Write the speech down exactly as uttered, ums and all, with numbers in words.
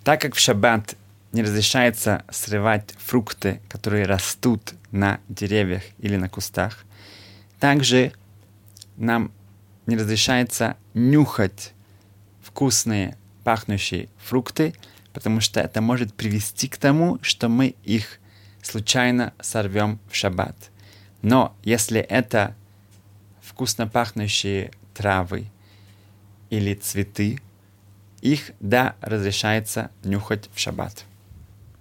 Так как в шаббат не разрешается срывать фрукты, которые растут на деревьях или на кустах, также нам не разрешается нюхать вкусные, пахнущие фрукты, потому что это может привести к тому, что мы их случайно сорвем в шаббат. Но если это вкусно пахнущие травы или цветы, их, да, разрешается нюхать в шаббат.